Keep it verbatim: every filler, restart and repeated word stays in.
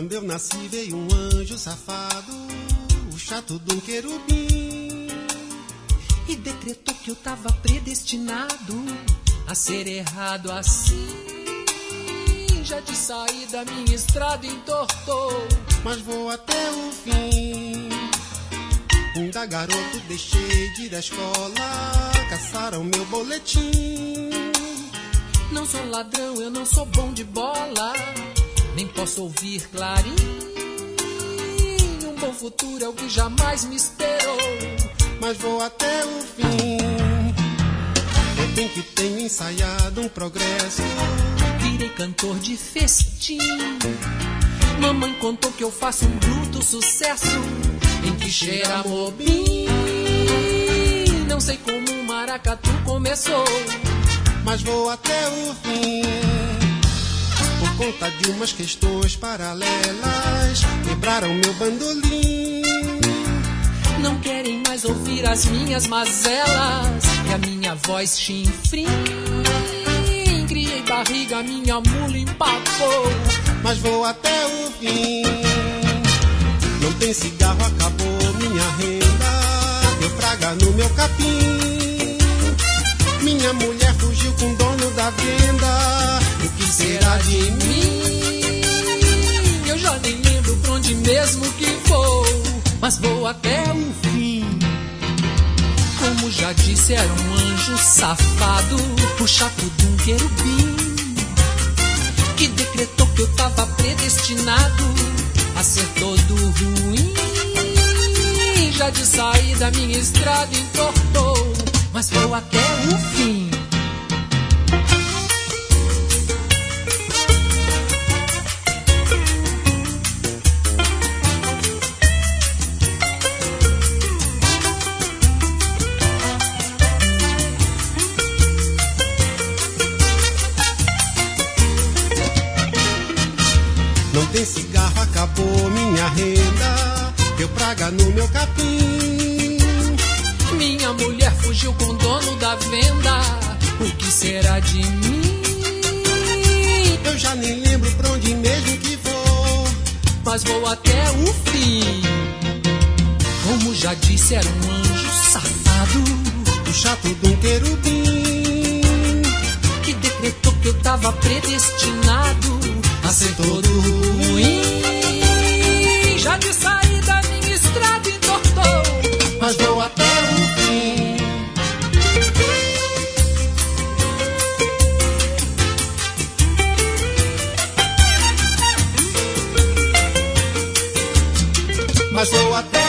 Quando eu nasci veio um anjo safado, o chato de um querubim, e decretou que eu tava predestinado a ser errado assim. Já de saída minha estrada entortou, mas vou até o fim. Ainda garoto deixei de ir da escola, caçaram meu boletim. Não sou ladrão, eu não sou bom de bola, nem posso ouvir clarim. Um bom futuro é o que jamais me esperou, mas vou até o fim. Eu bem que tenho ensaiado um progresso, virei cantor de festim. Mamãe contou que eu faço um bruto sucesso em que cheira mobim. Não sei como o maracatu começou, mas vou até o fim. Por conta de umas questões paralelas, quebraram meu bandolim. Não querem mais ouvir as minhas mazelas e a minha voz chinfrim. Criei barriga, minha mula empapou, mas vou até o fim. Não tem cigarro, acabou minha renda, deu praga no meu capim. Minha mulher fugiu com o dono da venda, o que será de mim? Eu já nem lembro pra onde mesmo que vou, mas vou até o fim. Como já disse, era um anjo safado, o chato de um querubim, que decretou que eu tava predestinado a ser todo ruim. Já de saída minha estrada entortou, mas vou até o fim. Não tem cigarro, acabou minha renda, deu praga no meu capim. Minha mulher fugiu com o dono da venda, o que será de mim? Eu já nem lembro pra onde mesmo que vou, mas vou até o fim. Como já disse, era um anjo safado, o chato de um querubim, que decretou que eu tava predestinado a ser todo ruim. Já de saída minha estrada entortou, mas vou até o fim. Mas vou até